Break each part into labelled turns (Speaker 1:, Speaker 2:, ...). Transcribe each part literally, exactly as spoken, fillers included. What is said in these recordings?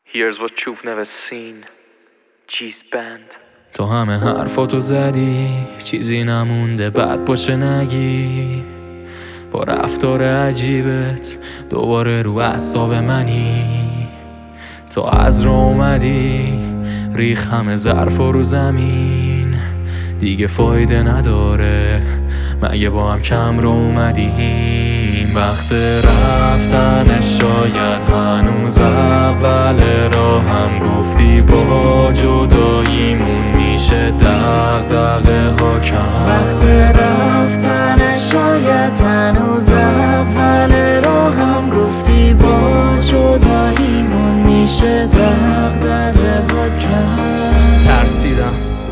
Speaker 1: Here's what you've never seen. G's band.
Speaker 2: تو همه حرفاتو زدی، چیزی نمونده بعد باشه نگی. با رفتار عجیبت دوباره رو اعصاب منی. تو از راه اومدی ریخ همه ظرفا رو زمین. دیگه فایده نداره مگه با هم کم رو اومدیم. وقت رفتن شاید هنوز اول راه هم گفتی با جداییمون میشه دغدغه ها کم.
Speaker 3: وقت رفتن شاید هنوز اول راه هم گفتی با جداییمون میشه دغدغه ها کم.
Speaker 2: ترسیدم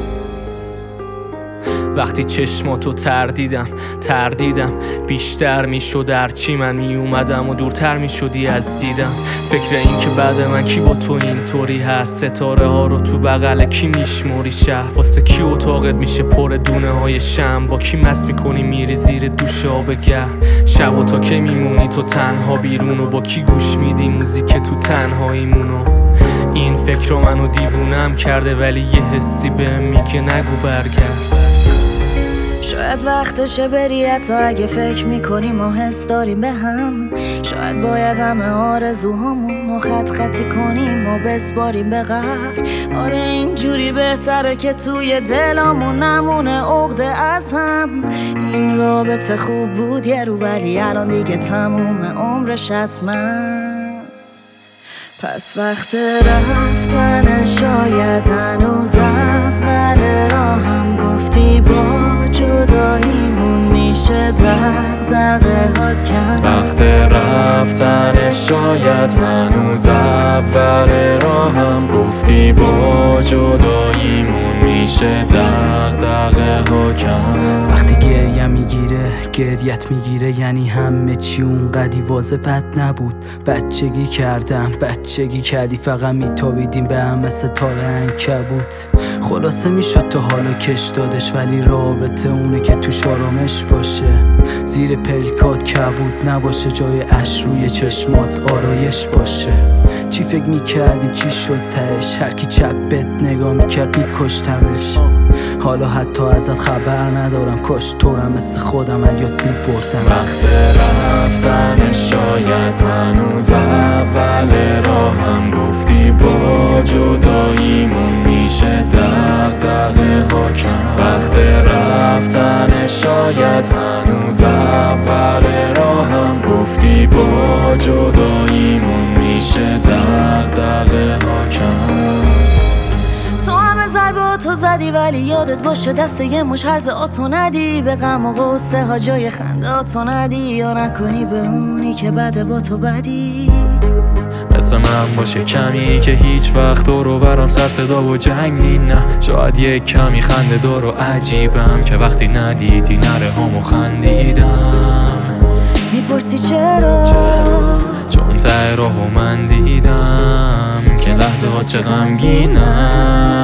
Speaker 2: وقتی چشماتو تردیدم تردیدم بیشتر میشد هرچی من میومدم و دورتر میشدی از دیدم. فکر این که بعد من کی با تو اینطوری هست، ستاره ها رو تو بغل کی میشموری، شهر واسه کی اتاقت میشه پر دونه های شم، با کی مست میکنی میری زیر دوش آب گرم. شب و تا که میمونی تو تنها بیرون و با کی گوش میدی موزیک تو تنهاییمونو. این فکر رو منو دیوونم کرده ولی یه حسی بهم میگه نگو برگرد.
Speaker 3: شاید وقتشه بری حتی اگه فکر میکنی ما حس داریم به هم. شاید باید همه آرزوهامون ما خط خطی کنیم و بسپاریم به قبر. آره اینجوری بهتره که توی دلامون نمونه عقده از هم. این رابطه خوب بود یه رو ولی الان دیگه تموم عمرش حتما. پس وقت رفتن شاید هنوز اول راه هم گفتی با جداییمون میشه دغدغه هات کم.
Speaker 2: وقت رفتن شاید هنوز اول راه هم گفتی با جداییمون میشه دغدغه ها کم. وقتی گریه میگیره گریت میگیره یعنی همه چی اونقدی واضح بد نبود. بچگی کردم بچگی کردی فقط میتابیدیم به هم مثل تار عنکبوت. خلاصه میشد تا حالا کش دادش ولی رابطه اونه که توش آرامش باشه. زیر پلکات کبود نباشه جای اش روی چشمات آرایش باشه. چی فکر میکردیم چی شد تهش، هر کی چپ بهت نگاه میکرد میکشتمش. حالا حتی ازت خبر ندارم کاش طورم مثل خودم یاد میبردم. وقت رفتن شاید هنوز اول راه هم گفتی با جداییمون میشه دغدغه ها کم. وقت رفتن شاید هنوز اول راه هم گفتی با جداییمون میشه دغدغه ها کم.
Speaker 3: تو همه ضربه تو زدی ولی یادت باشه دست یه مش هرز آتو ندی. به غم و غصه ها جای خنده آتو ندی یا نکنی به اونی که بده با تو بدی.
Speaker 2: مثل من باشه کمی که هیچ وقت دورو برام سر صدا و جنگ نی. نه شاید یک کمی خنده دار و عجیبم که وقتی ندیدی نره همو خندیدم.
Speaker 3: میپرسی چرا؟
Speaker 2: چون ته راهو من دیدم که لحظه ها چه غمگینم.